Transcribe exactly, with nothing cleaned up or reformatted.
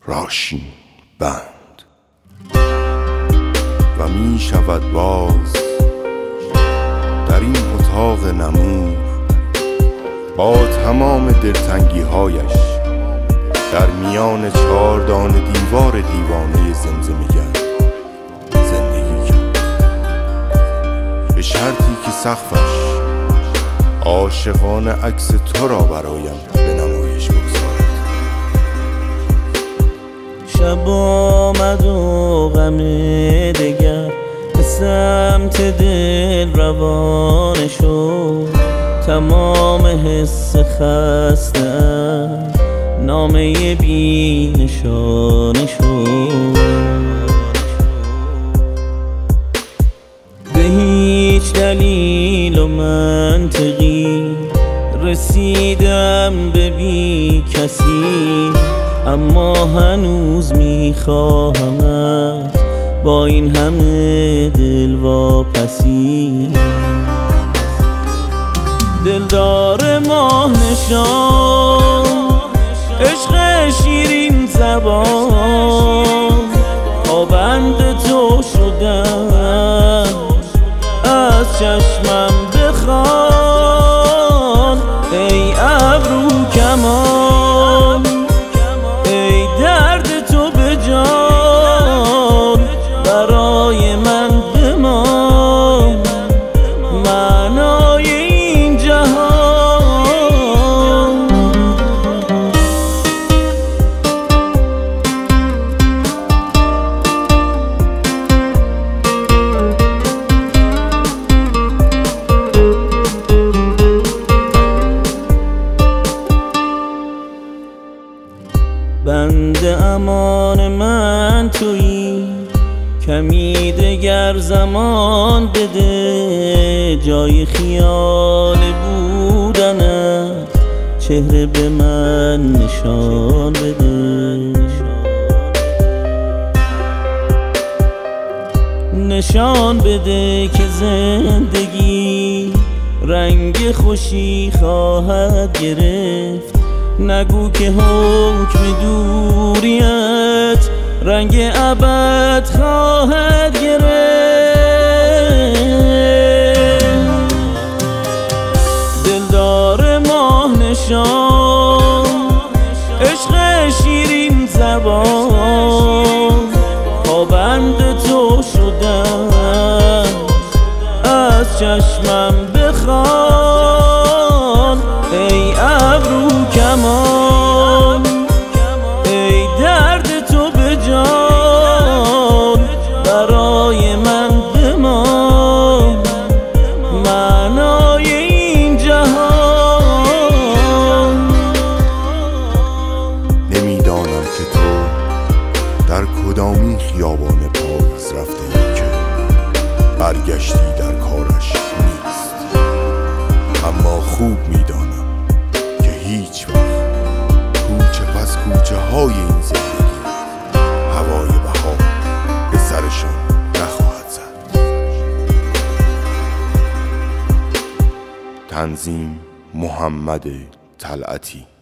راشین بند و می شود باز در این اتاق نمور با تمام دلتنگی هایش در میان چهار دانه دیوار دیوانه زمزمه گر زندگی کرد، به شرطی که سقفش عاشقانه عکس تو را برایم به نمایش بگذارد. شب آمد و غم دگر به سمت دل روانه شد، تمام حس خسته‌ام نامه بی نشانه شد. به هیچ دلیل و منطقی رسیدم به بی کسی، اما هنوز میخواهمت با این همه دل واپسی. دلدار ماه نشان، عشق شیرین زبان، پابند تو شدم از چشمم بخوان. ای ابرو کمان، ای درد تو به جان، برای من بمان معنای این جهان. بند امان من تویی، کمی دگر زمان بده، جای خیال بودنت چهره به من نشان بده. نشان بده که زندگی رنگ خوشی خواهد گرفت، نگو که حکم دوریت رنگ ابد خواهد گرفت. دلدار ماه نشان، عشق شیرین زبان، پابند تو شدم از چشمم بخوان. ای ابرو کمان، ای درد تو به جان، برای من بمان معنای این جهان. نمیدانم که تو در کدامین خیابان پاریس رفته ای که برگشتی در کارش نیست، اما خوب میدانم که هیچ وقت کوچه پس کوچه های این زندگی هوای بهار به سرشان نخواهد زد. تنظیم محمد طلعتی.